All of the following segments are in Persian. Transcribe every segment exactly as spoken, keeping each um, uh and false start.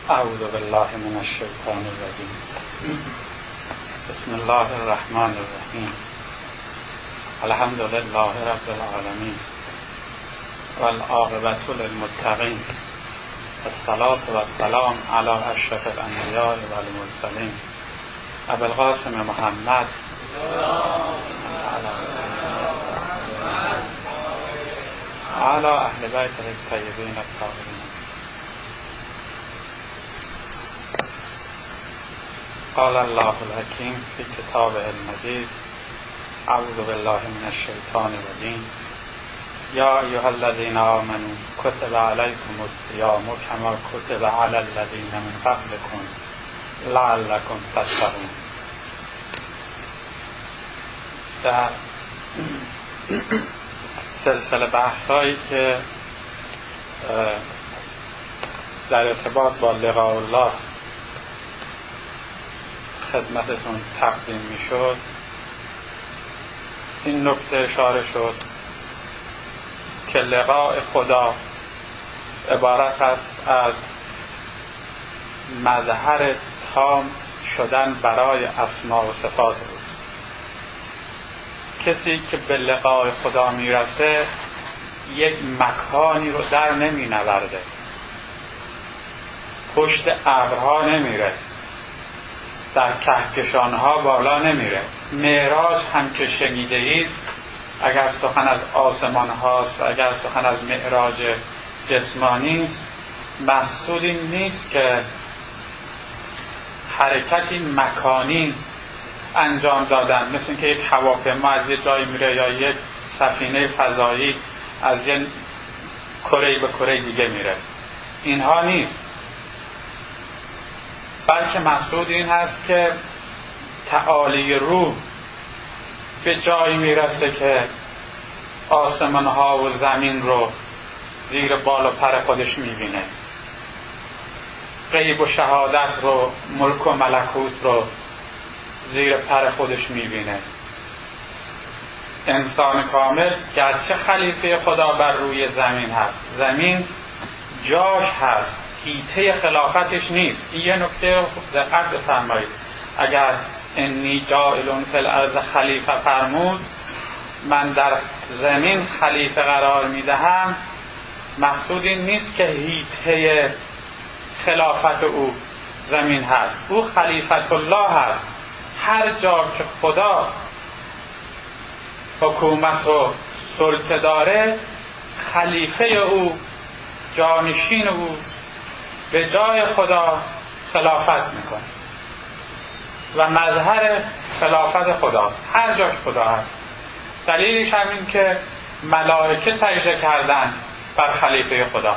اعوذ بالله من الشیطان الرجیم. بسم الله الرحمن الرحیم. الحمد لله رب العالمین والعاقبة للمتقین، الصلاة والسلام علی اشرف الانبیاء والمرسلین ابی القاسم محمد علی اهل بیته الطیبین الطاهرین. قال الله الحکیم فی کتابه المجید. اعوذ بالله من الشیطان الرجیم. یا ایها الذین آمنوا کتب علیکم الصیام کما کتب علی الذین من قبلکم لعلکم تتقون. در سلسله بحثایی که در ارتباط با لقاء الله خدمتتون تقدیم می شد، این نکته اشاره شد که لقاء خدا عبارت است از مظهر تام شدن برای اسما و صفات او. کسی که به لقاء خدا میرسه یک مکانی رو در نمی نورده، پشت ابرها نمیره، در کهکشانها بالا نمیره. معراج هم که شنیده اید، اگر سخن از آسمان هاست و اگر سخن از معراج جسمانی است، مقصود این نیست که حرکتی مکانی انجام دادن، مثل اینکه یک هواپیما از یه جایی میره یا یک سفینه فضایی از یک کره به کره دیگه میره. اینها نیست، بلکه مقصود این هست که تعالی روح به جایی میرسه که آسمان ها و زمین رو زیر بال و پر خودش میبینه، غیب و شهادت رو، ملک و ملکوت رو زیر پر خودش میبینه. انسان کامل گرچه خلیفه خدا بر روی زمین هست، زمین جاش هست، حیطه خلافتش نیست. این یه نکته دقت بفرمایید. اگر انی جاعل فی الارض خلیفه فرمود، من در زمین خلیفه قرار میدهم، مقصود این نیست که حیطه خلافت او زمین هست. او خلیفت الله هست. هر جا که خدا حکومت و سلطه داره، خلیفه او، جانشین او به جای خدا خلافت میکنه و مظهر خلافت خداست هر جا که خدا هست. دلیلش هم این که ملائکه سجده کردن بر خلیفه خدا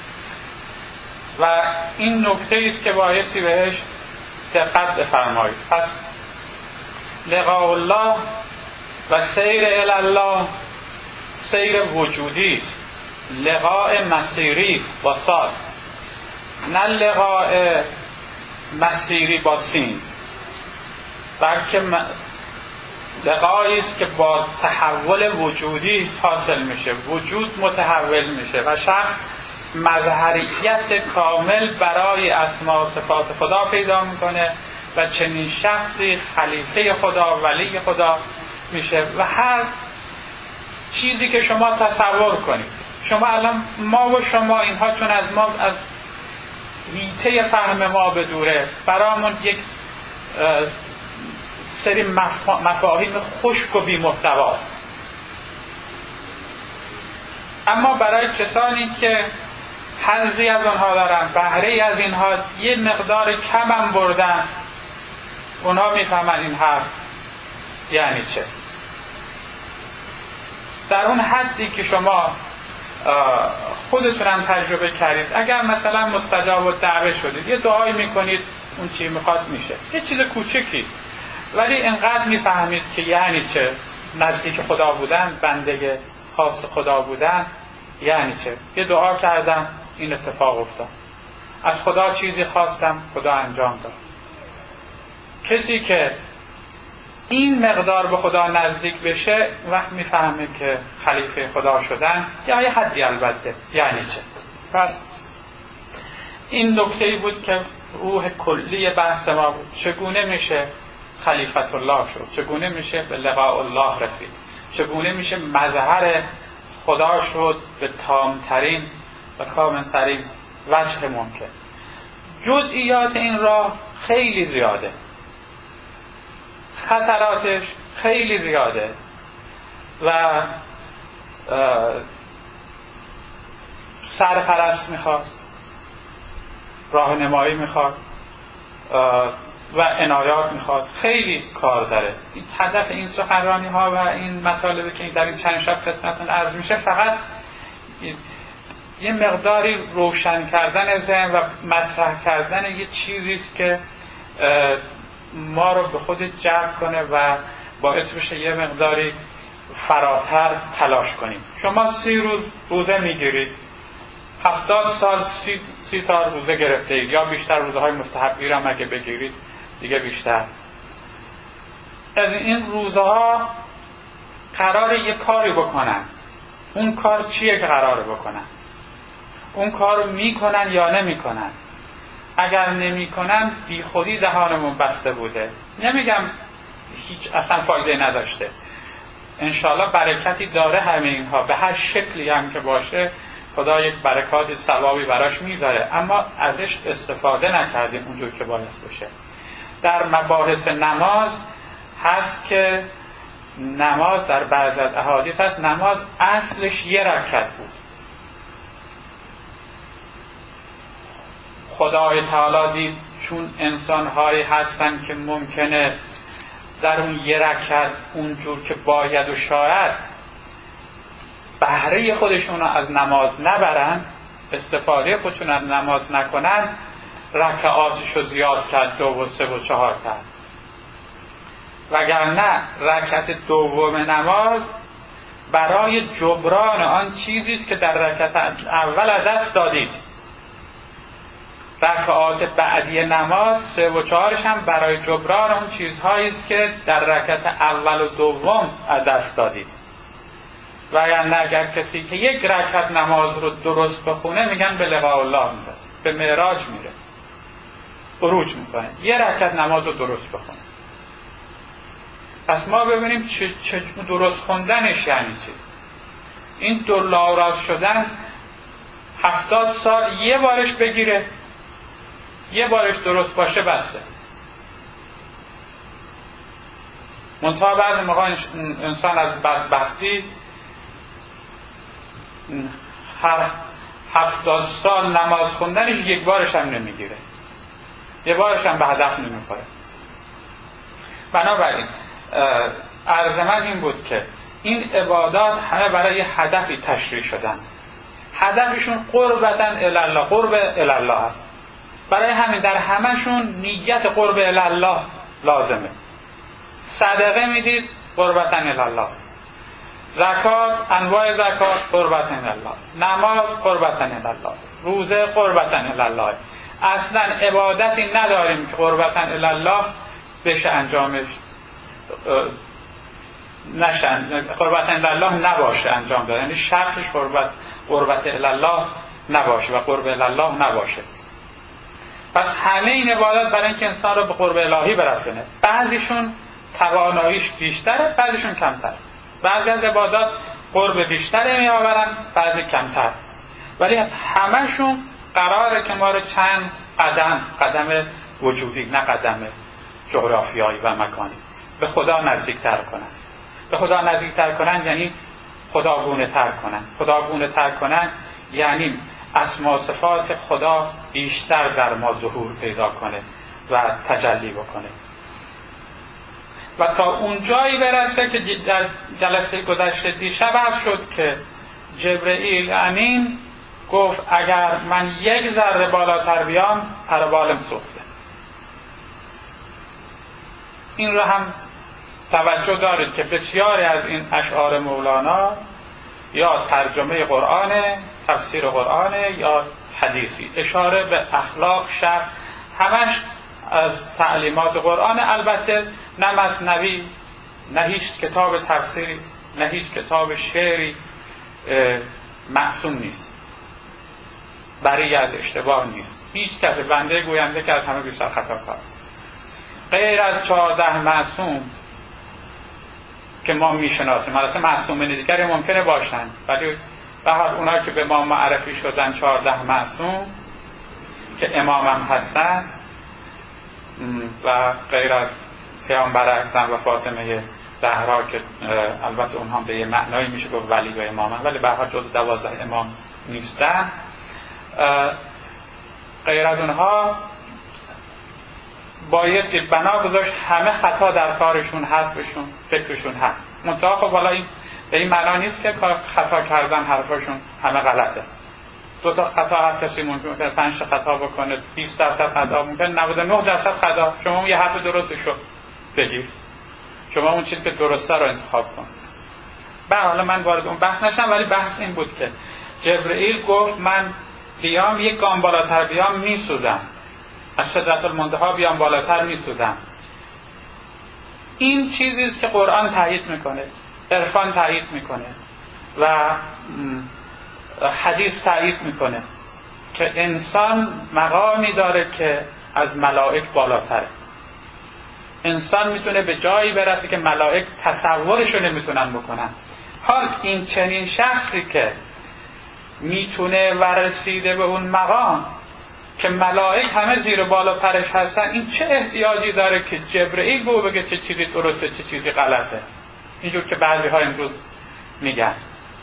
و این نکته است که بایستی بهش دقت بفرمایید. پس لقاء الله و سیر الی الله سیر وجودی است، لقاء مسیری است با صاد، نه لقاء مسیری با سین، بلکه لقایی است که با تحول وجودی حاصل میشه. وجود متحول میشه و شخص مظهریت کامل برای اسما و صفات خدا پیدا میکنه و چنین شخصی خلیفه خدا، ولی خدا میشه. و هر چیزی که شما تصور کنید، شما الان ما و شما اینها چون از ما از حیطه فهم ما به دوره، برامون یک سری مفاهیم خشک و بی محتواست، اما برای کسانی که حظی از آنها دارن، بهره از اینها یه مقدار کم هم بردن، اونا میفهمن این حرف یعنی چه. در اون حدی که شما خودتونم تجربه کردید، اگر مثلا مستجاب الدعوه شدید، یه دعایی میکنید، اون چی میخواد میشه، یه چیز کوچکی، ولی انقدر میفهمید که یعنی چه نزدیک خدا بودن، بنده خاص خدا بودن یعنی چه. یه دعا کردم، این اتفاق افتاد، از خدا چیزی خواستم، خدا انجام داد. کسی که این مقدار به خدا نزدیک بشه، وقت میفهمه که خلیفه خدا شدن یا یه حدی البته یعنی چه. پس این نکته‌ای بود که روح کلی بحث ما بود. چگونه میشه خلیفت الله شد؟ چگونه میشه به لقاء الله رسید؟ چگونه میشه مظهر خدا شد به تامترین و کاملترین وجه ممکن؟ جزئیات این راه خیلی زیاده، خطراتش خیلی زیاده و سرپرست میخواد، راهنمایی میخواد و عنایات میخواد، خیلی کار داره. هدف این سخنرانی ها و این مطالبی که در این چند شب خدمتتون عرض میشه فقط یه مقداری روشن کردن ذهن و مطرح کردن یه چیزی است که ما رو به خود جلب کنه و باعث بشه یه مقداری فراتر تلاش کنیم. شما سی روز روزه میگیرید، هفتاد سال سی, سی تا روزه گرفته اید یا بیشتر، روزهای مستحبی را اگه بگیرید دیگه بیشتر. از این روزها قراره یه کاری بکنن. اون کار چیه که قراره بکنن؟ اون کار رو میکنن یا نمیکنن؟ اگر نمیکنن بی خودی دهانمون بسته بوده. نمیگم هیچ اصلا فایده نداشته، انشالله برکتی داره همه اینها، به هر شکلی هم که باشه خدا یک برکات ثوابی براش میذاره، اما ازش استفاده نکردیم اونجور که باید بشه. در مباحث نماز هست که نماز در بعضی از احادیث هست نماز اصلش یه رکعت بود. خدای تعالی دید چون انسان‌هایی هستن که ممکنه در اون یه رکعت اونجور که باید و شاید بهره خودشون رو از نماز نبرن، استفاده خودشون از نماز نکنن، رکعاتش رو زیاد کرد، دو و سه و چهار کرد. وگرنه رکعت دوم نماز برای جبران آن چیزی است که در رکعت اول از دست دادید. رکعات بعدی نماز سه و چهارش هم برای جبران اون چیزهایی است که در رکعت اول و دوم از دست دادید. وگرنه اگر کسی که یک رکعت نماز رو درست بخونه میگن به لقاء الله میرسه، به معراج میره، عروج میکنه. یه رکعت نماز رو درست بخونه. پس ما ببینیم چه, چه درست خوندنش یعنی چی. این دو لاراز شدن هفتاد سال یه بارش بگیره، یه بارش درست باشه بسته. منتها بعد موقع انسان از بدبختی هر هفتاد سال نماز خوندنش یک بارش هم نمیگیره، یه بارش هم به هدف نمیخوره. بنابراین عرض من این بود که این عبادات همه برای یه هدفی تشریع شدن. هدفشون قربتاً الالله، قرب الالله هست. برای همین در همشون نیت قرب الالله لازمه. صدقه میدید قربتاً الالله، زکات، انواع زکات قربتاً الالله، نماز قربتاً الالله، روزه قربتاً الالله. اصلا عبادتی نداریم که قربتاً الالله بشه انجامش نشن، قربت الله نباشه انجام داد، یعنی شرطش قربت قربت الله نباشه و قرب الله نباشه. پس همه این عبادات برای اینکه انسان رو به قرب الهی برسونه. بعضیشون تواناییش بیشتره، بعضیشون کمتر. بعضی از عبادات قرب بیشتری می آورن، بعضی کمتر. ولی همه‌شون قراره که ما رو چند قدم، قدم وجودی نه قدم جغرافیایی و مکانی، به خدا نزدیکتر کنن. به خدا نزدیکتر کنن یعنی خداگونه تر کنن. خداگونه تر کنن یعنی اسما و صفات خدا بیشتر در ما ظهور پیدا کنه و تجلی بکنه. و تا اونجایی برسه که در جلسه گذشته دیشب عرض شد که جبرئیل امین گفت اگر من یک ذره بالاتر بیام پر بالم سوخته. این رو هم توجه دارید که بسیاری از این اشعار مولانا یا ترجمه قرآن، تفسیر قرآن یا حدیثی، اشاره به اخلاق، شرع، همش از تعلیمات قرآن. البته نه مثنوی، نه هیچ کتاب تفسیری، نه هیچ کتاب شعری معصوم نیست، بری از اشتباه نیست. هیچ کس بنده گوینده که از همه بیشتر خطاکار، غیر از چهارده معصوم که ما میشناسیم. البته معصومین دیگری ممکنه باشن، ولی به هر اونایی که به ما معرفی شدن چهارده معصوم که امام هم هستن و غیر از پیامبر اکرم و فاطمه زهرا که البته اونها به یه معنایی میشه که ولی و امام هم، ولی به هر جز دوازده امام نیستن. غیر از اونها بایستی بنا گذاشت همه خطا در کارشون هست، بهشون فکرشون هست. منتها خب حالا این به این معنا نیست که خطا کردن حرفاشون همه غلطه. دو تا خطا هر کسی ممکنه پنج تا خطا بکنه، بیست درصد خطا ممکنه، نود و نه درصد خطا. شما اون یه حرف درستشو بگیر، شما اون چیزی که درسته رو انتخاب کن. به حالا من وارد اون بحث نشم، ولی بحث این بود که جبرئیل گفت من بیام یک گام بالاتر بیام میسوزم، از سدرة المنتهی بیام بالاتر میسوزم. این چیزی است که قرآن تایید میکنه، عرفان تایید میکنه و حدیث تایید میکنه که انسان مقامی داره که از ملائک بالاتره. انسان میتونه به جایی برسه که ملائک تصورشو نمیتونن بکنن. حال این چنین شخصی که میتونه ورسیده به اون مقام که ملائک همه زیر بالا پرش هستن، این چه احتیاجی داره که جبرئیل به بگه چه چیزی درسته چه چیزی غلطه؟ اینجور که بعضی ها امروز میگن،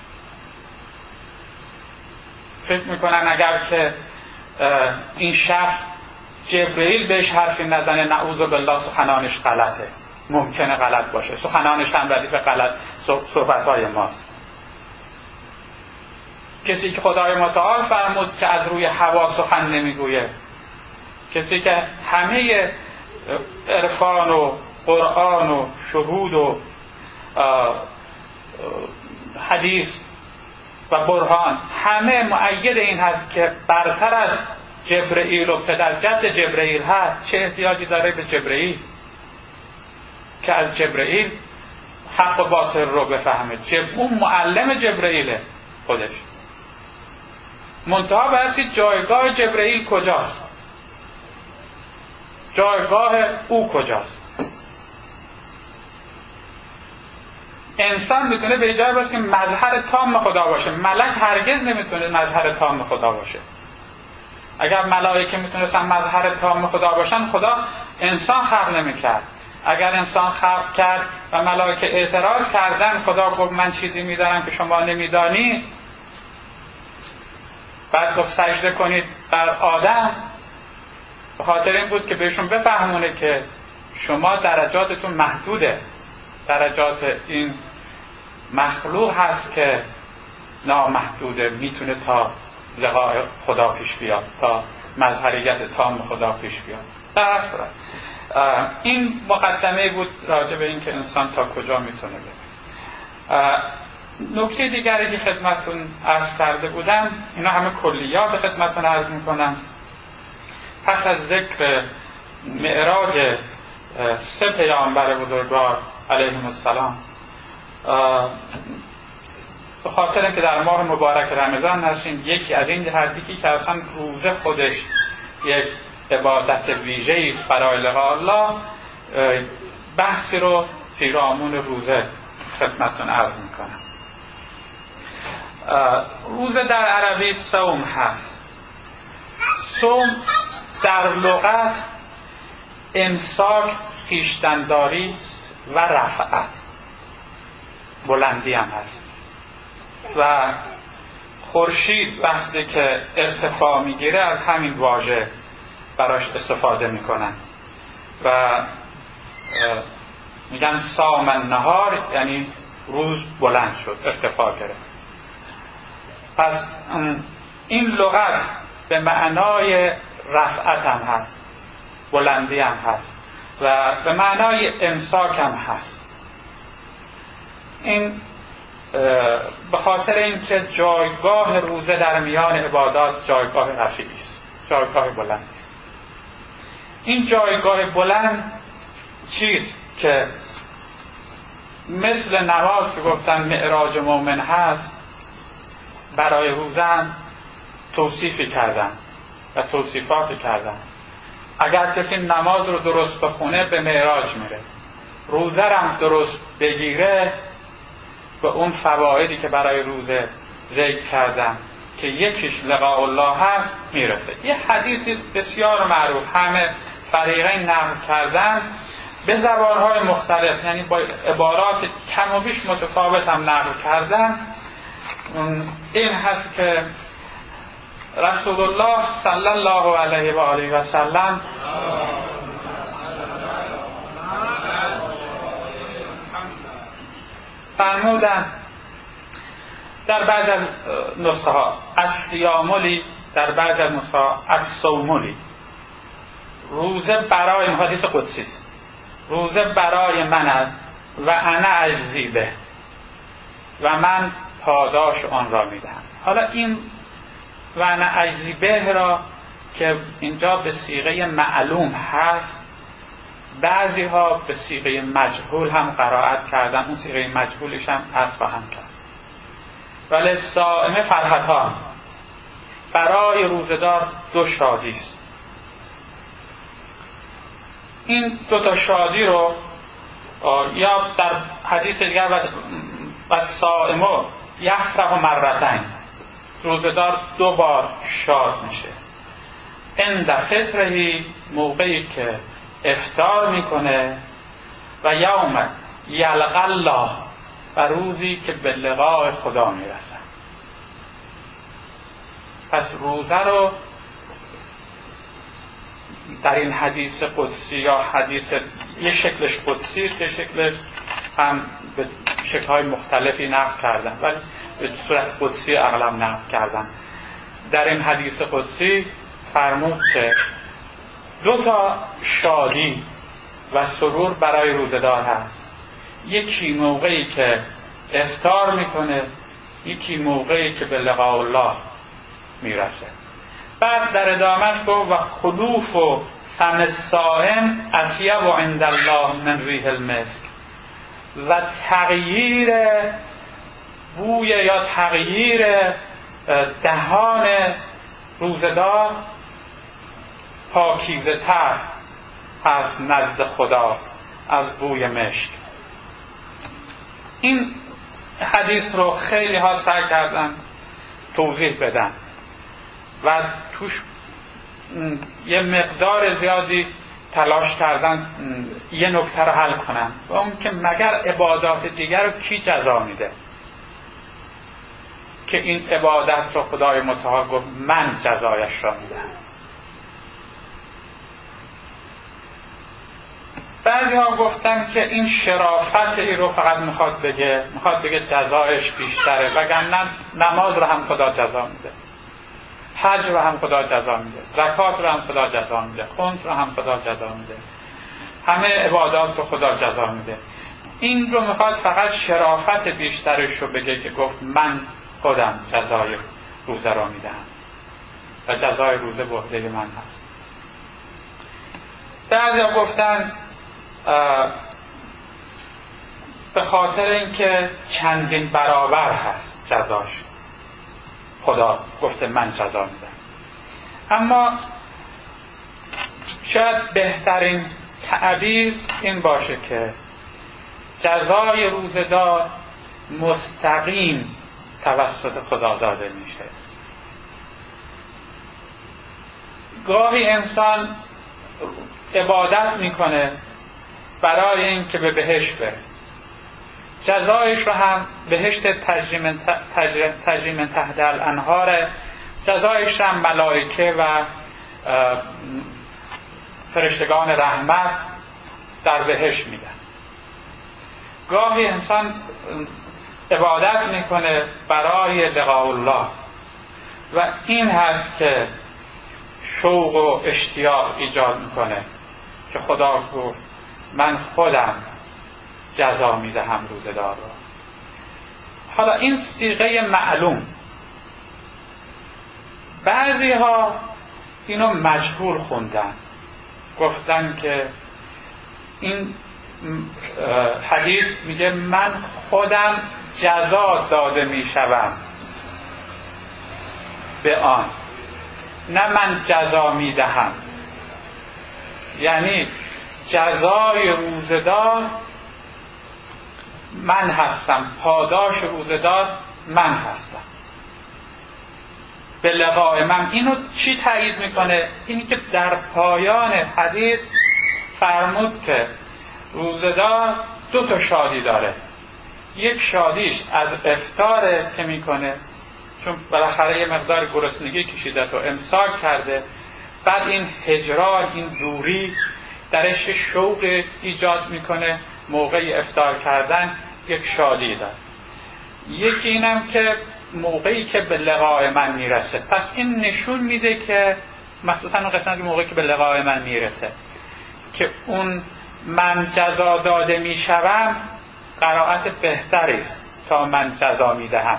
فکر میکنن اگر که این شخص جبرئیل بهش حرفی نزنه نعوذ بالله سخنانش غلطه، ممکنه غلط باشه، سخنانش هم ردیف غلط صحبتهای ماست. کسی که خدای متعال فرمود که از روی هوا سخن نمیگویه، کسی که همه عرفان و قرآن و شهود و حدیث و برهان همه مؤید این هست که برتر از جبرئیل و پدر جد جبرئیل هست، چه احتیاجی داره به جبرئیل که از جبرئیل حق و باطل رو بفهمه؟ جب... اون معلم جبرئیله خودش. منتها بحثی جایگاه جبرئیل کجاست، جایگاه او کجاست. انسان میتونه به جای باشه که مظهر تام خدا باشه، ملک هرگز نمیتونه مظهر تام خدا باشه. اگر ملائکه میتونستن مظهر تام خدا باشن، خدا انسان خلق نمیکرد. اگر انسان خلق کرد و ملائکه اعتراض کردن، خدا گفت من چیزی میدانم که شما نمیدانی، بعد گفت سجده کنید بر آدم، به خاطر این بود که بهشون بفهمونه که شما درجاتتون محدوده. درجات این مخلوق هست که نامحدوده، میتونه تا لقاء خدا پیش بیاد، تا مظهریت تام خدا پیش بیاد. در اصل این مقدمه بود راجع به این که انسان تا کجا میتونه بره. نکته دیگری که خدمتون عرض کرده بودم، اینا همه کلیات خدمتون عرض میکنم. پس از ذکر معراج سه پیامبر بزرگوار علیهم السلام، به خاطر اینکه در ماه مبارک رمضان هستیم، یکی از این جهت، یکی که اصلا روزه خودش یک عبادت ویژه‌ای است برای لقاء الله، بحثی رو پیرامون روزه خدمتتون عرض میکنم. روزه در عربی صوم هست. صوم در لغت امساک، خویشتن‌داری و رفعت، بلندی هم هست. و خورشید وقتی که ارتفاع میگیره از همین واژه براش استفاده میکنن و میگن صام النهار، یعنی روز بلند شد، ارتفاع گرفت. پس این لغت به معنای رفعت هم هست، بلندی هم هست و به معنای امساک هم هست. این به خاطر اینکه جایگاه روزه در میان عبادات جایگاه رفیعی است، جایگاه بلندی است. این جایگاه بلند چیست که مثل نماز که گفتن معراج مومن هست، برای روزه هم توصیفی کردن و توصیفات کردن. اگر کسی نماز رو درست بخونه به معراج میره، روزه هم درست بگیره به اون فوایدی که برای روزه ذکر کردم که یکیش لقاء الله هست میرسه. یه حدیثی بسیار معروف همه فریقین نقل کردن به زبانهای مختلف، یعنی با عبارات کم و بیش متفاوت هم نقل کردن. این هست که رسول الله صلی الله علیه و آله و سلم فرمودن در بعض از نسخه ها از سیامولی، در بعض از نسخه ها از صومولی، روزه برای این حدیث قدسی است، روزه برای من است و انا اجزی به، و من پاداش آن را میدهم. حالا این و انا اجزی به را که اینجا به صیغه معلوم هست، بعضی ها به صیغه مجهول هم قرائت کردن، اون صیغه مجهولش هم از خواهم کرد. ولی صائم فرحتان، برای روزدار دو شادی است. این دو تا شادی رو یا در حدیث دیگر و صائم یفرح مرتین، روزدار دو بار شاد میشه. عند فطرهی، موقعی که افطار میکنه، و یوم یلقی الله، و روزی که به لقاء خدا میرسه. پس روزه رو در این حدیث قدسی یا حدیث یه شکلش قدسی است، یه شکلش هم به شکل‌های مختلفی نقل کردن ولی به صورت قدسی اغلب نقل کردن. در این حدیث قدسی فرمود که دو تا شادی و سرور برای روزدار هست، یکی موقعی که افطار میکنه، یکی موقعی که به لقاء الله میرسه. بعد در ادامهش گفت و خلوف و فم الصائم اطیب عند الله من ریح المسک، و تغییر بوی یا تغییر دهان روزدار پاکیزه تر از نزد خدا از بوی مشک. این حدیث رو خیلی ها سعی کردن توضیح بدن و توش یه مقدار زیادی تلاش کردن یه نکته رو حل کنن، و اون که مگر عبادات دیگر رو کی جزا میده که این عبادت رو خدای متعال گفت من جزایش را میدم. بعضی ها گفتن که این شرافت ای رو فقط میخواد بگه میخواد بگه جزایش بیشتره، وگرنه نماز رو هم خدا جزا میده، حج رو هم خدا جزا میده، زکات رو هم خدا جزا میده، خمس رو هم خدا جزا میده، همه عبادات رو خدا جزا میده. این رو میخواد فقط شرافت بیشترش رو بگه که گفت من خودم جزای روزه را میدم و جزای روزه به عهده من هست. بعضی گفتن به خاطر اینکه چندین برابر هست جزاش، خدا گفته من جزا میدم. اما شاید بهترین تعبیر این باشه که جزای روزدار مستقیم توسط خدا داده میشه. گاهی انسان عبادت میکنه برای این که به بهشت بره، جزایش رو هم بهشت تجریم تجریم تحت الانهار، جزایش هم ملائکه و فرشتگان رحمت در بهشت میدن. گاهی انسان عبادت میکنه برای لقاء الله و این هست که شوق و اشتیاق ایجاد میکنه که خدا گفت من خودم جزا میدهم روزدار رو. حالا این صیغه معلوم، بعضی ها اینو مجهول خوندن، گفتن که این حدیث میگه من خودم جزا داده میشوم به آن، نه من جزا میدهم. یعنی جزای روزه‌دار من هستم، پاداش روزه‌دار من هستم. به لقاء من. اینو چی تایید میکنه؟ اینی که در پایان حدیث فرمود که روزه‌دار دو تا شادی داره. یک شادیش از افطاره که میکنه، چون بالاخره یه مقدار گرسنگی کشیده تو امساک کرده، بعد این هجران، این دوری درش شوق ایجاد میکنه، موقع افطار کردن یک شادی داره. یکی اینم که موقعی که به لقاء من میرسه. پس این نشون میده که مخصوصا اون قسمت که موقعی که به لقاء من میرسه که اون من جزا داده میشوم قرائت بهتری است تا من جزا میدهم.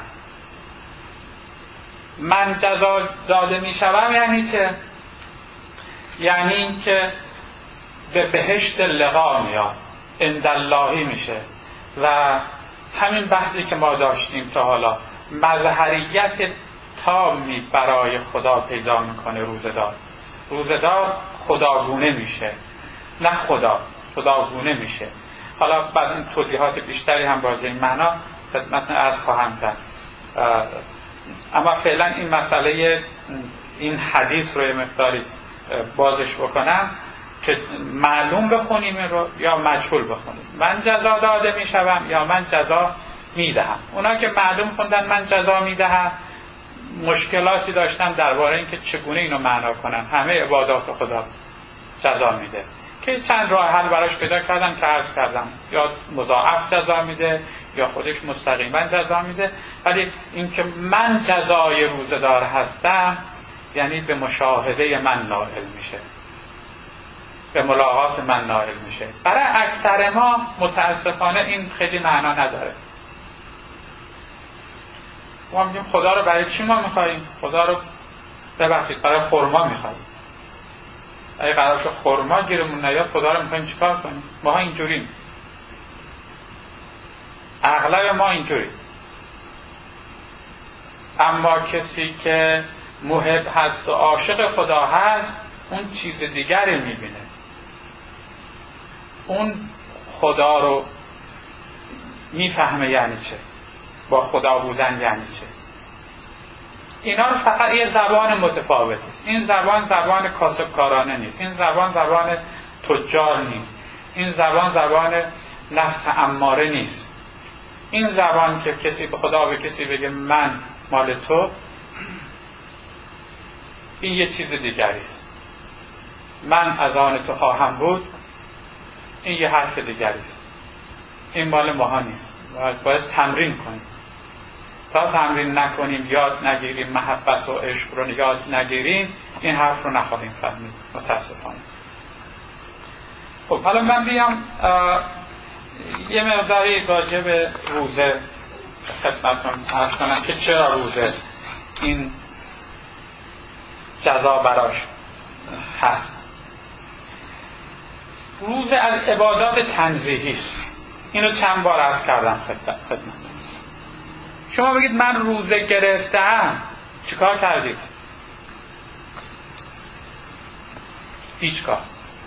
من جزا داده میشوم یعنی چه؟ یعنی این که به بهشت لقا میاد، عنداللهی میشه. و همین بحثی که ما داشتیم تا حالا، مظهریت تامی برای خدا پیدا میکنه روزه‌دار. روزه‌دار خداگونه میشه، نه خدا خداگونه میشه. حالا بعد این توضیحات بیشتری هم راجع این معنا خدمتتون عرض خواهم کرد. اما فعلا این مسئله این حدیث رو یه مقداری بازش بکنم که معلوم بخونیم رو یا مجهول بخونیم. من جزا داده میشوم یا من جزا میدهم. اونا که معلوم خوندن من جزا میدهم مشکلاتی داشتن درباره اینکه چگونه اینو معنا کنن. همه عبادات خدا جزا میده که چند راه حل براش پیدا کردن که عرض کردم، یا مضاعف جزا میده یا خودش مستقیما جزا میده. ولی اینکه من جزای روزه‌دار هستم یعنی به مشاهده من نائل میشه، به ملاقات من نائل میشه. برای اکثر ما متاسفانه این خیلی معنا نداره. ما میگیم خدا رو برای چی ما میخواییم؟ خدا رو ببخشید برای خرما میخواییم. اگه قرار شد خرما گیرمون نیاد خدا رو میخواییم چیکار کنیم؟ ما ها اینجوریم، اغلب ما اینجوریم. اما کسی که محب هست و عاشق خدا هست اون چیز دیگری میبینه. اون خدا رو میفهمه یعنی چه، با خدا بودن یعنی چه. اینا رو فقط یه زبان متفاوت است. این زبان زبان کاسبکارانه نیست، این زبان زبان تجار نیست، این زبان زبان نفس اماره نیست. این زبان که کسی به خدا به کسی بگه من مال تو، این یه چیز دیگری است. من از آن تو خواهم بود، این یه حرف دیگری است. این مال ماها نیست. باید, باید تمرین کنیم. تا تمرین نکنیم، یاد نگیریم، محبت و عشق رو یاد نگیریم، این حرف رو نخواهیم فهمید متاسفانه. خب حالا من بیام یه مقداری راجع به روزه خدمتتون عرض کنم که چرا روزه این جزا براش هست. روزه از عبادات تنزیهی است. اینو چند بار عرض کردم خدمتتون. شما بگید من روزه گرفتم، چیکار کردید؟ هیچ کار.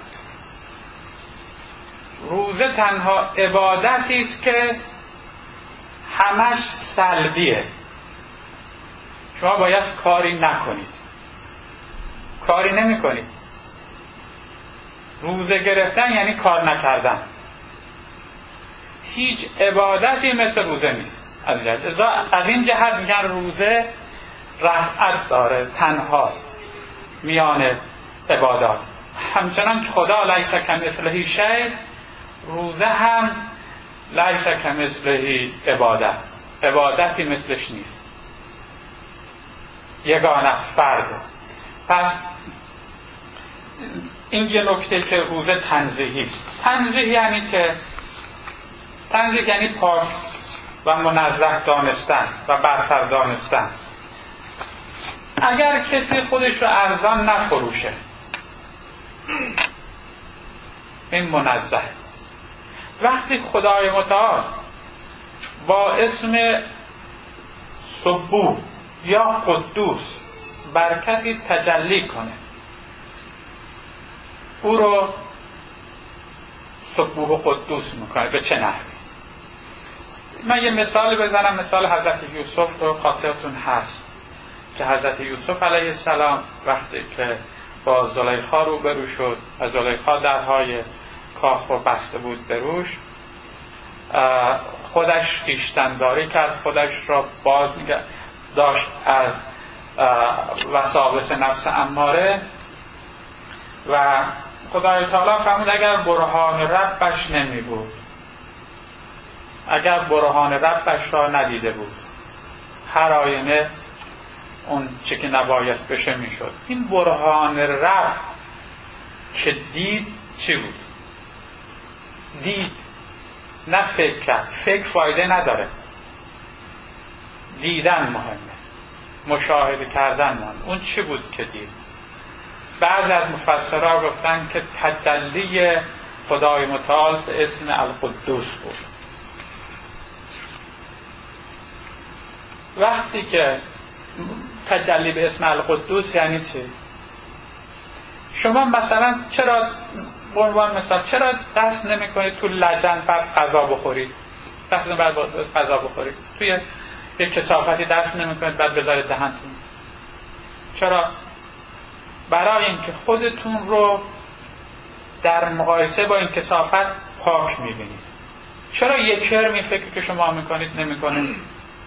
روزه تنها عبادتی است که همش سلبیه. شما باید کاری نکنید، کاری نمی کنید. روزه گرفتن یعنی کار نکردن. هیچ عبادتی مثل روزه نیست. از این جهت میگن روزه رفعت داره، تنهاست میان عبادات. همچنان که خدا لیس کمثله شیء، روزه هم لیس کمثله عبادت، عبادتی مثلش نیست، یگانه است، فرده. پس این یه نکته که روزه تنزیهی است. تنزیه یعنی چه؟ تنزیه یعنی پاک و منزه دانستن و برتر دانستن. اگر کسی خودش رو ارزان نفروشه، این منزه. وقتی خدای متعال با اسم سبوح یا قدوس بر کسی تجلی کنه، او رو سبوح و قدوس میکنه. به چه نحوی؟ من یه مثال بزنم، مثال حضرت یوسف رو خاطرتون هست که حضرت یوسف علیه السلام وقتی که با زلیخا روبرو شد و زلیخا درهای کاخ رو بسته بود بروش، خودش خویشتن‌داری کرد، خودش را باز نگه داشت از وساوس نفس اماره و خدای تعالی فرمود اگر برهان ربش نمی بود، اگر برهان ربش را ندیده بود، هر آینه اون چه که نبایست بشه می شد. این برهان رب که دید چی بود؟ دید، نه فکر کرد. فکر فایده نداره، دیدن مهمه، مشاهده کردن مهمه. اون چی بود که دید؟ بعضی از مفسرها گفتن که تجلی خدای متعال به اسم القدوس بود. وقتی که تجلی به اسم القدوس یعنی چی؟ شما مثلا چرا به عنوان مثال چرا دست نمی کنید تو لجن بعد غذا بخورید؟ دست نمی بعد غذا بخورید توی یک کثافتی دست نمی کنید بعد بذارید دهنتون؟ چرا؟ برای اینکه خودتون رو در مقایسه با این کثافت پاک میبینید. چرا یک کرمی فکر که شما میکنید نمیکنید؟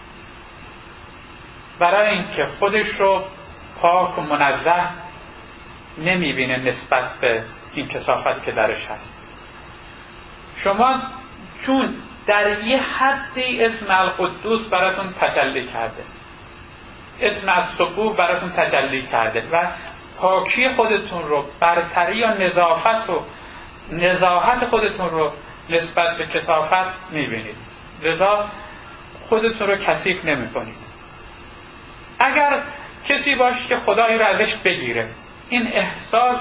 برای اینکه خودش رو پاک و منزه نمیبینه نسبت به این کثافت که درش هست. شما چون در یه حدی اسم القدوس براتون تجلی کرده، اسم السبوح براتون تجلی کرده و پاکی خودتون رو، برتری یا نظافت و نزاهت خودتون رو نسبت به کثافت میبینید، لذا خودتون رو کثیف نمی کنید. اگر کسی باشه که خدایی رو ازش بگیره، این احساس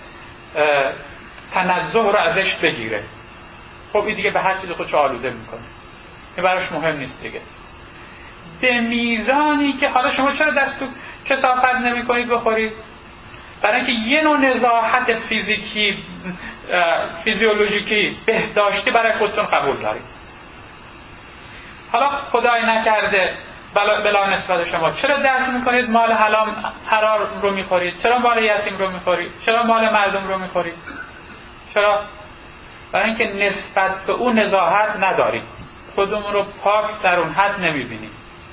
تنزه رو ازش بگیره، خب این دیگه به هر چیز خودش آلوده میکنه، این براش مهم نیست دیگه. به میزانی که حالا شما چرا دست تو کثافت نمی کنید بخورید؟ برای اینکه یه نوع نزاهت فیزیکی فیزیولوژیکی بهداشتی برای خودتون قبول دارید. حالا خدای نکرده بلا, بلا نسبت شما چرا دست میکنید مال حرام حرام رو میخورید؟ چرا مال یتیم رو میخورید؟ چرا مال مردم رو میخورید؟ چرا؟ برای اینکه نسبت به اون نزاهت ندارید، خودمون رو پاک در اون حد نمیبینید.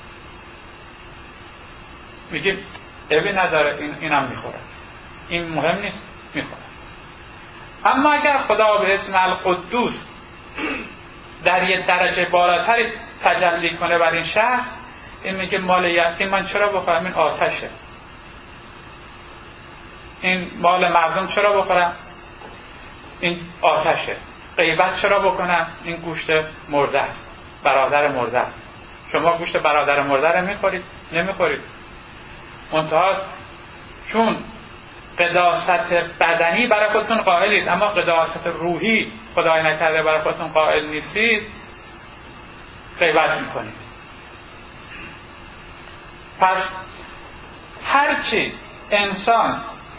میگیم ابی نداره، این اینم میخوره، این مهم نیست، میخوره. اما اگر خدا به اسم القدوس در یه درجه بالاتری تجلی کنه بر این شهر، این میگه مال یتیم من چرا بخورم؟ این آتشه. این مال مردم چرا بخورم؟ این آتشه. غیبت چرا بکنم؟ این گوشت مرده است، برادر مرده است. شما گوشت برادر مرده رو میخورید؟ نمیخورید. منتها چون قداست بدنی برای خودتون قائلید اما قداست روحی خدای نکرده برای خودتون قائل نیستید، غیبت میکنید. پس هرچی انسان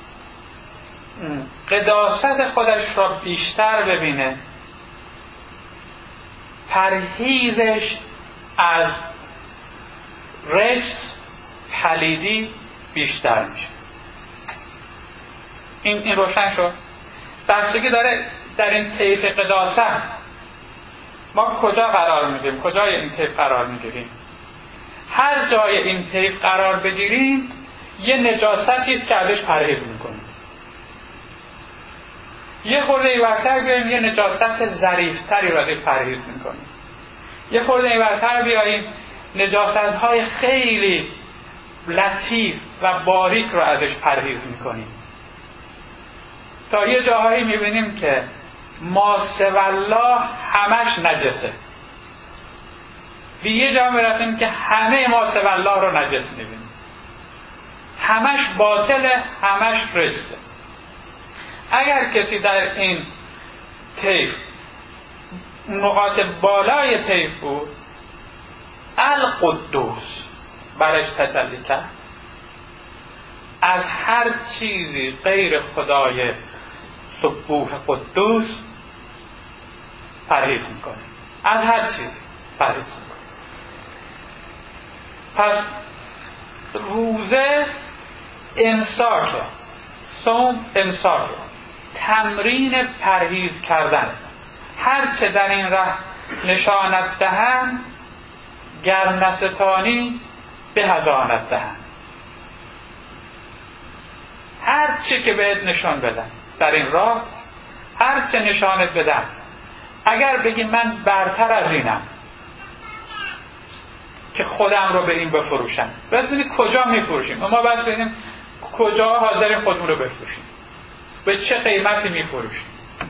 قداست خودش را بیشتر ببینه، پرهیزش از رجس پلیدی بیشتر میشه. این این روشن شد. بستگی داره در این طیف قداست ما کجا قرار میگیریم، کجای این طیف قرار میگیریم. هر جای این طیف قرار بگیریم یه نجاستی است که ازش پرهیز میکنیم. یه خورده ایورتر بیاییم یه نجاست ظریفتری رو ازش پرهیز میکنیم. یه خورده ایورتر بیاییم نجاست های خیلی لطیف و باریک رو ازش پرهیز میکنیم. تا یه جاهایی میبینیم که ما سوی الله همش نجسه، به یه جا میرسیم که همه ما سوی الله رو نجس میبینیم، همش باطله، همش رجسه. اگر کسی در این طیف نقاط بالای طیف بود، القدوس برش تجلی کرد، از هر چیزی غیر خدای سبوح قدوس پرهیز میکنه. از هر چیزی پرهیز میکنه. پس روزه امساکه، صوم امساکه، تمرین پرهیز کردن. هر چه در این ره نشانت دهند، گر نستانی به هزانت دهند. هر چه که بهت نشان بدن در این راه، هر چه نشانت بدن، اگر بگی من برتر از اینم که خودم رو به این بفروشم، بس ببینید کجا میفروشیم. ما بس ببینیم کجا حاضریم خودمون رو بفروشیم، به چه قیمتی میفروشیم.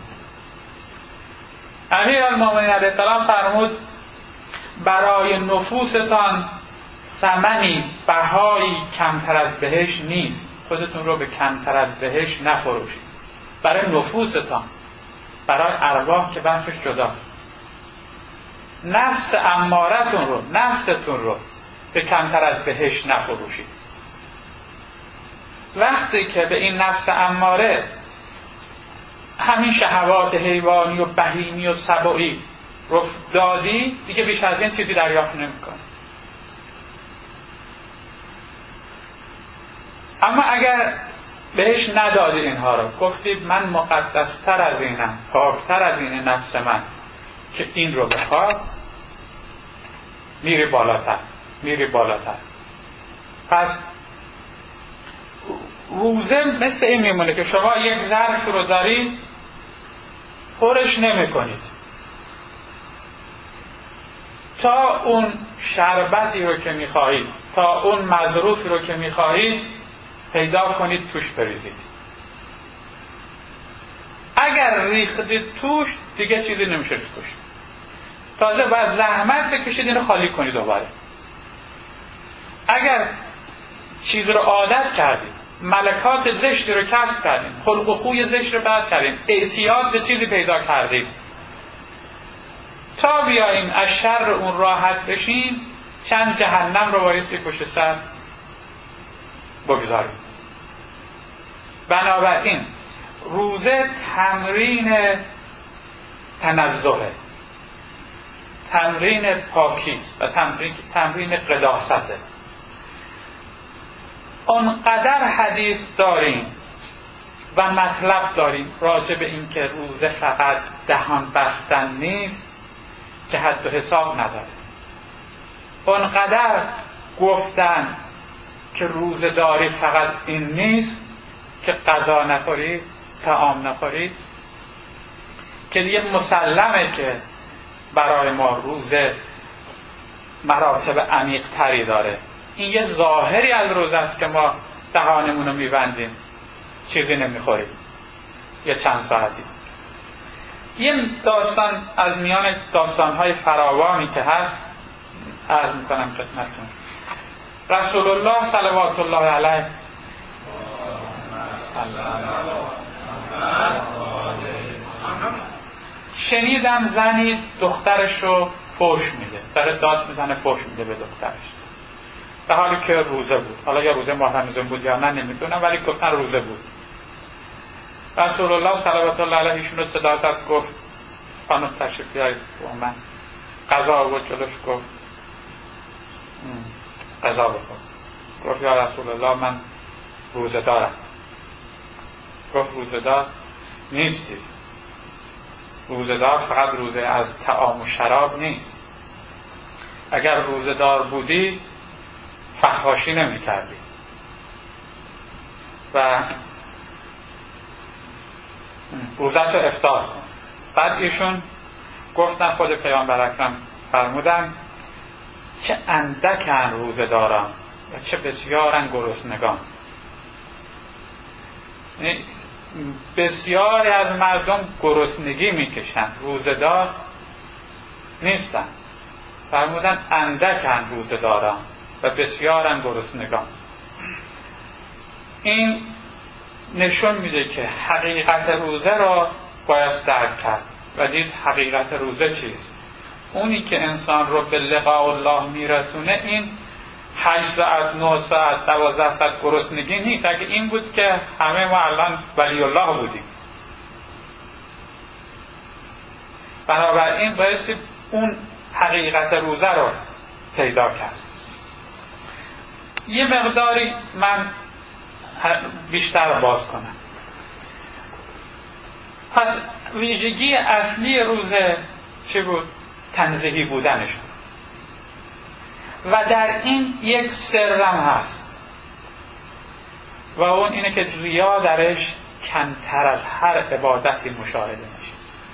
امیرالمومنین علیه السلام فرمود برای نفوستان ثمنی، بهایی کمتر از بهشت نیست. خودتون رو به کمتر از بهشت نفروشید. برای نفوستان، برای ارواح که بحثش جداست. نفس امارتون رو، نفستون رو به کمتر از بهشت نفروشید. وقتی که به این نفس اماره همین شهوات حیوانی و بهیمی و سبعی رو دادی، دیگه بیش از این چیزی دریافت نمی‌کنی. اما اگر بهش ندادی اینها رو، گفتی من مقدستر از اینم، پاکتر از این نفس من که این رو بخواد، میری بالاتر، میری بالاتر. پس روزه مثل این میمونه که شما یک ظرف رو دارید، پرش نمی کنید تا اون شربتی رو که میخواهید، تا اون مظروفی رو که میخواهید پیدا کنید توش بریزید. اگر ریختید توش دیگه چیزی نمیشه ریخت توش، تازه باید زحمت بکشید اینو خالی کنید دوباره. اگر چیز رو عادت کردید، ملکات زشتی رو کسب کردید، خلق و خوی زشت رو بد کردید، اعتیاد به چیزی پیدا کردید، تا بیاییم از شر اون راحت بشین، چند جهنم رو بایستی پشت سر بگذارید. بنابراین روزه تمرین تنزهه، تمرین پاکی و تمرین, تمرین قداسته. اونقدر حدیث داریم و مطلب داریم راجع به این که روزه فقط دهان بستن نیست که حد و حساب نداره. اونقدر گفتن که روزه داری فقط این نیست که غذا نخورید، طعام نخورید، که دیگه مسلمه که برای ما روزه مراتب عمیق تری داره. این یه ظاهری از روزه است که ما دهانمون رو میبندیم، چیزی نمیخوریم یه چند ساعتی. یه داستان از میان داستانهای فراوانی که هست عرض میکنم خدمتتون. رسول الله صلوات الله علیه شنیدم زنی دخترش رو فحش میده، داره داد میزنه فحش میده به دخترش، در حالی که روزه بود. حالا یا روزه ماه رمضان بود یا نه نمیدونم، ولی گفتن روزه بود. رسول الله صلوات الله علیه ایشون رو صدا زد، گفت خانم تشریف بیارید با من. غذا آورد جلوش، گفت غذا بخور. گفت یا رسول الله من روزه دارم. گفت روزه دار نیستی، روزه دار فقط روزه از طعام و شراب نیست. اگر روزه دار بودی فحاشی نمی کردی. و روزت رو افطار کن. بعد ایشون گفتن، خود پیامبر اکرم فرمودن چه اندکن روزه داران و چه بسیارن گرسنگان. بسیاری از مردم گرسنگی میکشن، روزه دار نیستن. فرمودن اندکن روزه داران و بسیارن گرسنگان. این نشون میده که حقیقت روزه را باید درک کرد و دید حقیقت روزه چیست. اونی که انسان رو به لقاء الله میرسونه این هشت ساعت، نه ساعت، دوازده ساعت گرسنگی نیست. اگه این بود که همه ما الان ولی الله بودیم. بنابراین باید اون حقیقت روزه رو پیدا کرد. یه مقداری من بیشتر باز کنم. پس ویژگی اصلی روزه چه بود؟ تنزیهی بودنش بود. و در این یک سرم هست و اون اینه که ریا درش کمتر از هر عبادتی مشاهده میشه.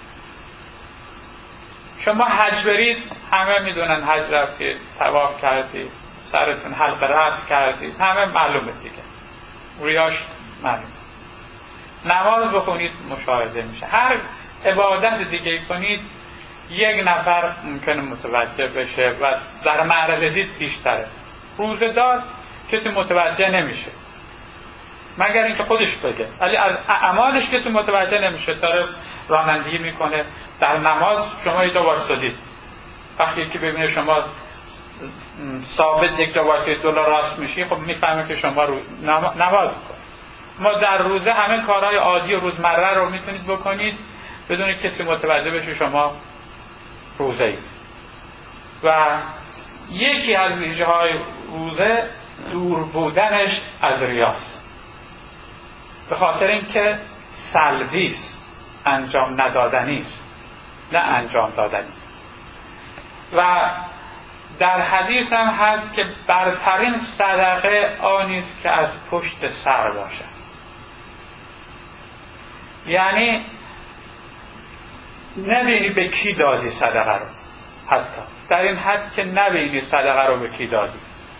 شما حج برید، همه میدونن حج رفتید، طواف کردید، سرتون حلق راس کردید، همه معلومه دیگه، ریاش معلومه. نماز بخونید مشاهده میشه. هر عبادت دیگه کنید یک نفر ممکنه متوجه بشه و در معرض دید بیشتره. روزه‌دار کسی متوجه نمیشه مگر اینکه خودش بگه، ولی از اعمالش کسی متوجه نمیشه. داره رانندگی میکنه، در نماز شما یه جا واسطید، وقتی یکی ببینه شما ثابت یک جا واسطید دلار راست میشی، خب میفهمه که شما رو نماز میکنید. ما در روزه همه کارهای عادی و روزمره رو میتونید بکنید بدون کسی متوجه بشه شما روزه اید. و یکی از ویژه های روزه دور بودنش از ریاست، به خاطر اینکه سلبیست، انجام ندادنیست نه انجام دادنی. و در حدیث هم هست که برترین صدقه آنیست که از پشت سر باشد. یعنی نبینی به کی دادی صدقه رو، حتی در این حد که نبینی صدقه رو به کی دادی.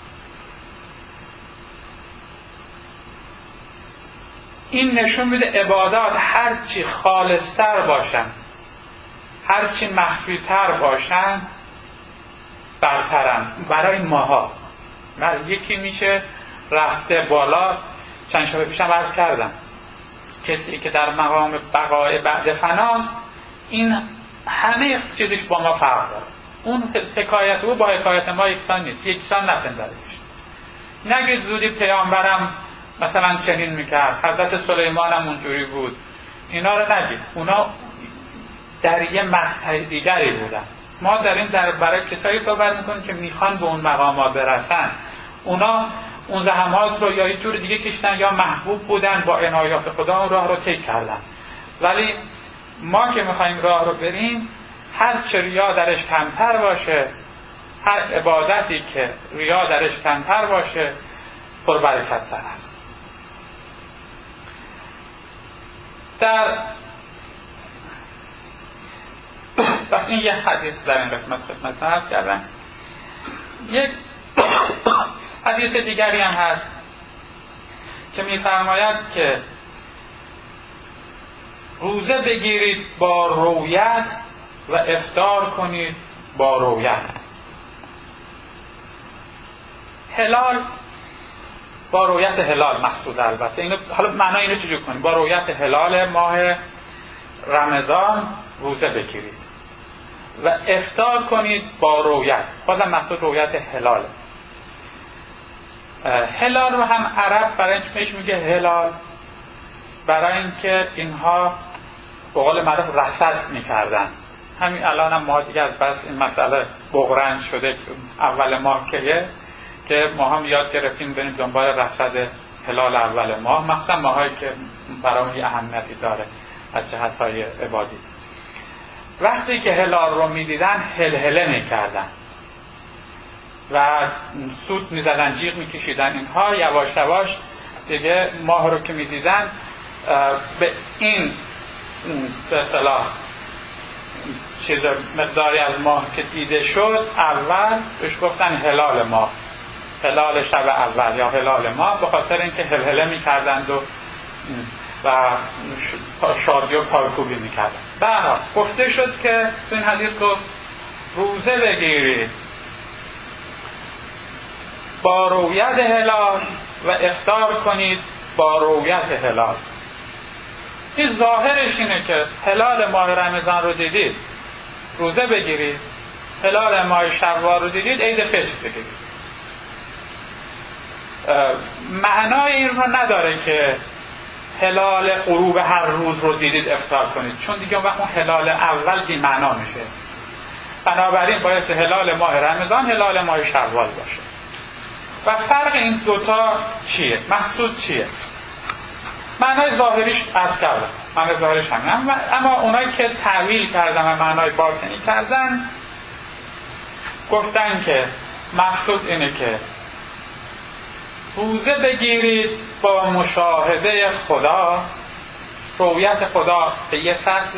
این نشون میده عبادات هرچی خالصتر باشن، هرچی مخفیتر باشن، برترن برای ماها. من یکی میشه رفته بالا. چند شب پیشم عرض کردم کسی که در مقام بقای بعد فناست، این همه چیزش با ما فرق داره. اون حکایت او با حکایت ما یکسان نیست، یکسان نپنداریش. نگید زودی پیامبرم مثلا چنین میکرد، حضرت سلیمان هم اونجوری بود، اینا رو نگید. اونا در یه مقطع دیگری بودن. ما در این در برای کسایی صحبت میکنیم که میخوان به اون مقامات برسن. اونا اون زحمات رو یا یه جور دیگه کشتن یا محبوب بودن، با عنایات خدا اون راه رو طی کردن. ولی ما که میخوایم راه رو بریم، هر چه ریا درش کمتر باشه، هر عبادتی که ریا درش کمتر باشه، پربرکت تر است. در بس این یه حدیث در این قسمت خدمت عرض کردم. یک حدیث دیگری هم هست که می‌فرماید که روزه بگیرید با رویت و افطار کنید با رویت. هلال با رویت هلال مقصود، البته اینو حالا معنای اینو چجور کنید؟ با رویت هلال ماه رمضان روزه بگیرید و افطار کنید با رویت. بازم مقصود رویت هلاله. هلال رو هم عرب برای اینکه میگه هلال، برای اینکه اینها به قول معروف رصد میکردن. همین الان هم ما دیگه از بس این مسئله بغرنج شده اول ماه که که ما هم یاد گرفتیم بریم دنبال رصد هلال اول ماه، مخصوصا ماهایی که برامون یه اهمیتی داره از جهت‌های عبادی. وقتی که هلال رو میدیدن هلهله میکردن و سوت میزدن، جیغ میکشیدن. اینها یواش یواش دیگه ماه رو که میدیدن به این به اصطلاح چیز مقداری از ماه که دیده شد اول بهش گفتن هلال ماه، هلال شب اول یا هلال ماه، به خاطر اینکه هلهله میکردند و و شادی و پارکوبی میکردن. برها گفته شد که تو این حدیث گفت روزه بگیرید با رویت هلال و افطار کنید با رویت هلال. این ظاهرش اینه که هلال ماه رمضان رو دیدید روزه بگیرید، هلال ماه شوال رو دیدید عید فطر بگیرید. معنای این رو نداره که هلال غروب هر روز رو دیدید افطار کنید، چون دیگه اون وقت اون هلال اول بی معنا میشه. بنابراین باید هلال ماه رمضان هلال ماه شوال باشه. و فرق این دوتا چیه؟ مقصود چیه؟ معنای ظاهریش عرض کردم، معنای ظاهریش همین، اما اونایی که تعویل کردن و معنای باطنی کردن گفتن که مقصود اینه که روزه بگیرید با مشاهده خدا، رؤیت خدا به یه سطح،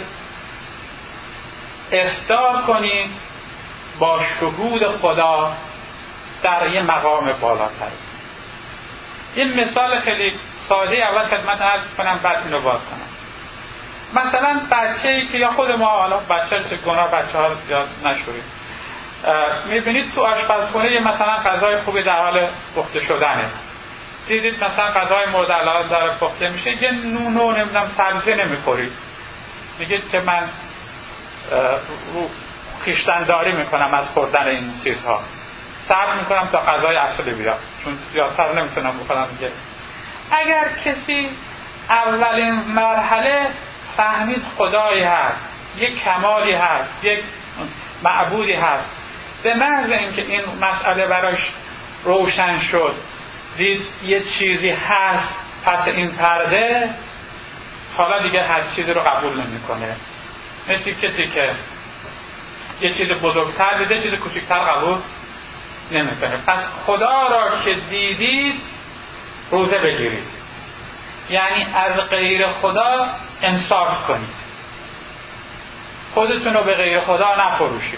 افطار کنید با شهود خدا در یه مقام بالاتر. یه مثال خیلی ساده اول خدمت عرض کنم، بعد اینو باز کنم. مثلا بچه‌ای که یا خود ما، حالا بچه چه گناه بچه ها یاد نشورید، میبینید تو آشپزخونه یه مثلا غذای خوبی در حال پخته شدنه، دیدید مثلا غذای مورد علاقه داره پخته میشه، یه نون و نمیدونم سبزی نمیخورید، میگید که من رو خویشتن‌داری میکنم از خوردن این چیزها، صبر میکنم تا غذای اصلی بیاد چون زیادتر نمیتونم بخورم دیگه. اگر کسی اولین مرحله فهمید خدایی هست، یک کمالی هست، یک معبودی هست، به محض اینکه این مسئله براش روشن شد، دید یه چیزی هست پس این پرده، حالا دیگه هر چیزی رو قبول نمیکنه. مثل کسی که یه چیز بزرگتر دیده چیز کوچکتر قبول نمیکنه. پس خدا را که دیدید روزه بگیرید، یعنی از غیر خدا انصاف کنید، خودتون رو به غیر خدا نفروشید،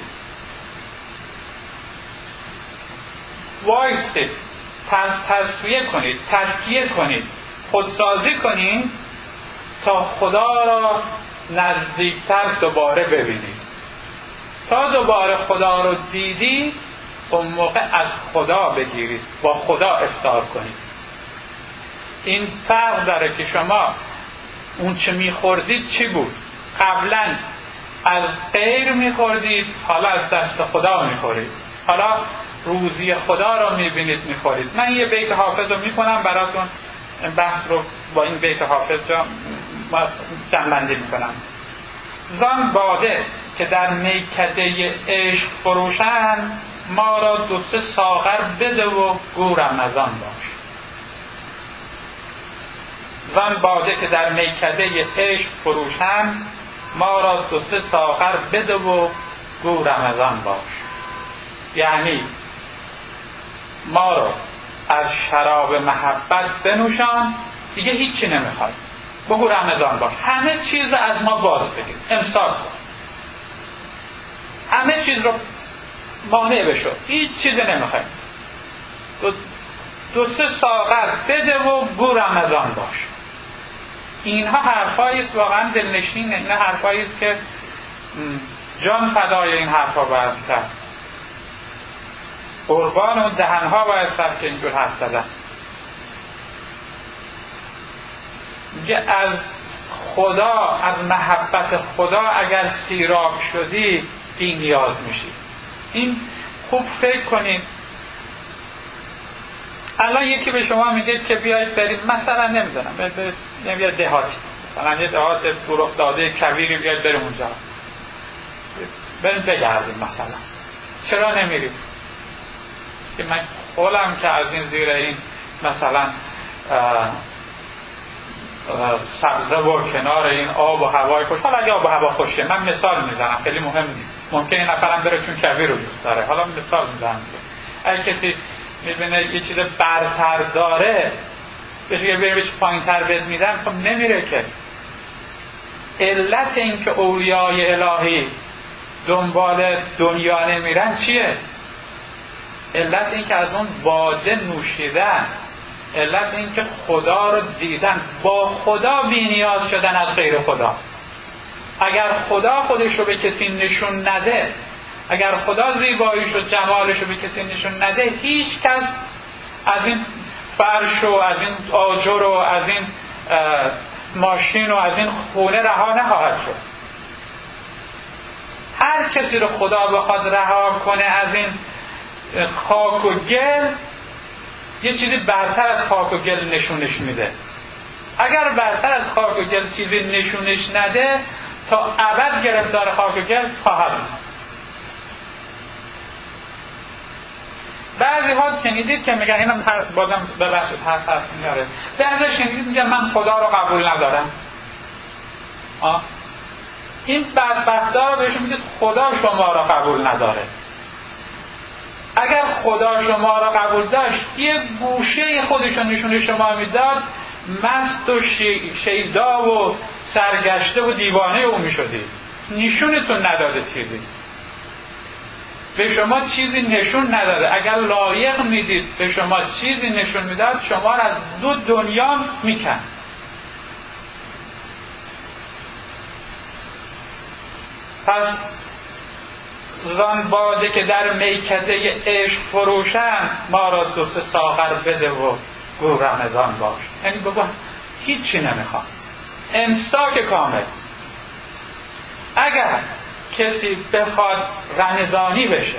وایستید، تصفیه کنید، تزکیه کنید، خودسازی کنید تا خدا را نزدیکتر دوباره ببینید. تا دوباره خدا رو دیدید اون موقع از خدا بگیرید، با خدا افطار کنید. این فرق داره که شما اون چه میخوردید چی بود؟ قبلا از غیر میخوردید، حالا از دست خدا میخورید، حالا روزی خدا رو میبینید میخورید. من یه بیت حافظ رو میکنم براتون، بحث رو با این بیت حافظ جمع‌بندی میکنم. زان باده که در میکده عشق فروشند، ما را دو سه ساغر بده و گو رمضان باش. زان باده که در میکده عشق فروشند، ما را دو سه ساغر بده و گو رمضان باش. یعنی ما رو از شراب محبت بنوشان، دیگه هیچی نمیخواد، بگو رمضان باش، همه چیز رو از ما باز بگیر، امساک کن، همه چیز رو مانع بشو، هیچ چیزی نمیخواد، دو, دو سه ساغر بده و گو رمضان باش. اینها حرفایی است واقعا دلنشین، این حرفایی است که جان فدای این حرفا باید کرد، قربان اون دهنها باید کرد که اینجور حرف زدن. میگه از خدا، از محبت خدا اگر سیراب شدی بی نیاز میشی. این خوب فکر کنید. الان یکی به شما میگه که بیایید بریم مثلا نمیدونم بیایید دهاتی، مثلا یه دهات دور افتاده کویری، بیایید بریم اونجا، بریم بگردیم مثلا. چرا نمیریم؟ که من قولم که از این زیر این مثلا سبزه و کنار این آب و هوای خوش، حالا اگه آب و هوا خوشه، من مثال میزنم، خیلی مهم نیست، ممکنه این نفرم بره چون کویر رو دوست داره، حالا مثال میزنم که اگه کسی میبینه یه چیز برتر داره بهش یه بریم بهش پایین تر بد میدن، خب نمیره که. علت این که اولیای الهی دنبال دنیا نمیرن چیه؟ علت این که از اون باده نوشیدن، علت این که خدا رو دیدن، با خدا بی نیاز شدن از غیر خدا. اگر خدا خودش رو به کسی نشون نده، اگر خدا زیباییش و جمالش رو به کسی نشون نده، هیچ کس از این فرش و از این آجر و از این ماشین و از این خونه رها نخواهد شد. هر کسی رو خدا بخواد رها کنه از این خاک و گل، یه چیزی برتر از خاک و گل نشونش میده. اگر برتر از خاک و گل چیزی نشونش نده تا ابد گرفتار خاک و گل خواهد بود. بعضی ها شنیدید که میگن، اینم بازم ببخشید حرف حرف میاره، بعضی شنیدید میگن من خدا رو قبول ندارم. آه. این بدبختا رو بهشون میگید خدا شما رو قبول نداره. اگر خدا شما رو قبول داشت یه گوشه خودشو نشون شما میداد، مست و شیدا و سرگشته و دیوانه او میشدید. نشونتون نداده چیزی، به شما چیزی نشون نداده. اگر لایق میدید به شما چیزی نشون میداد، شما را از دو دنیا میکن. پس زان باده که در میکده عشق فروشند، ما را دو سه ساغر بده و گو رمضان باش. یعنی بگو هیچی نمیخوام، امساک کامل. اگر کسی بخواد رمضانی بشه،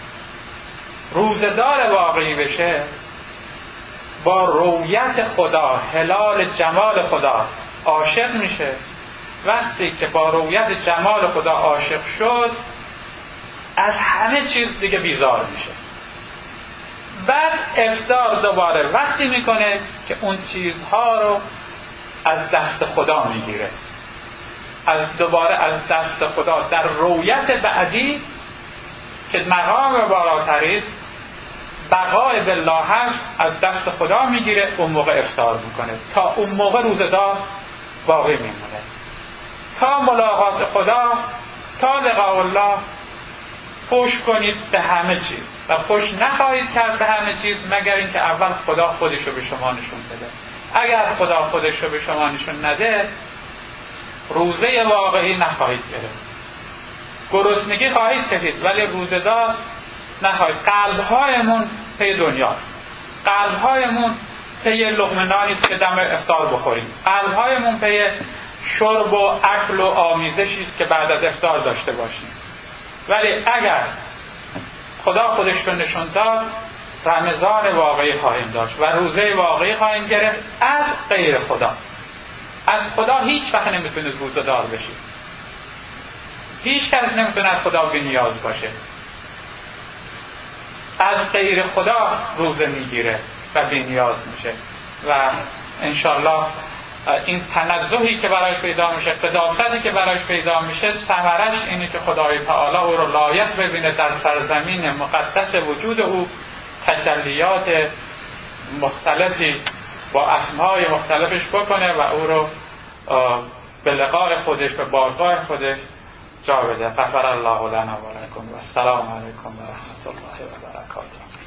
روزدار واقعی بشه، با رویت خدا، هلال جمال خدا عاشق میشه. وقتی که با رویت جمال خدا عاشق شد، از همه چیز دیگه بیزار میشه. بعد افطار دوباره وقتی میکنه که اون چیزها رو از دست خدا میگیره، از دوباره از دست خدا در رویت بعدی که مقام بالاتری است، بقای بالله هست، از دست خدا میگیره، اون موقع افطار میکنه. تا اون موقع روزدار باقی میمونه، تا ملاقات خدا، تا لقاء الله. پشت کنید به همه چیز و پشت نخواهید کرد به همه چیز مگر اینکه اول خدا خودش رو به شما نشون بده. اگر خدا خودش رو به شما نشون نده، روزه واقعی نخواهید گرفت. گرسنگی خواهید کشید ولی روزه‌دار نخواهید. قلب‌هایمون پی دنیاست. قلب‌هایمون پی لقمه نانی است که دم افطار بخوریم. قلب‌هایمون پی شرب و اکل و آمیزشی است که بعد از افطار داشته باشیم. ولی اگر خدا خودش رو نشون داد، رمضان واقعی خواهیم داشت و روزه واقعی خواهیم گرفت از غیر خدا. از خدا هیچ وقت نمیتونید روزه دار بشید. هیچ کس نمیتونه از خدا بی نیاز باشه. از غیر خدا روزه میگیره و بی نیاز میشه. و انشالله این تنزهی که براش پیدا میشه، قداستی که براش پیدا میشه، ثمرش اینه که خدای تعالی او رو لایق ببینه در سرزمین مقدس وجود او، تجلیات مختلفی با اسمای مختلفش بکنه و او رو به لقاء خودش، به بارگاه خودش جا بده. غفر الله لنا و لکم و السلام علیکم و رحمت الله و برکاته.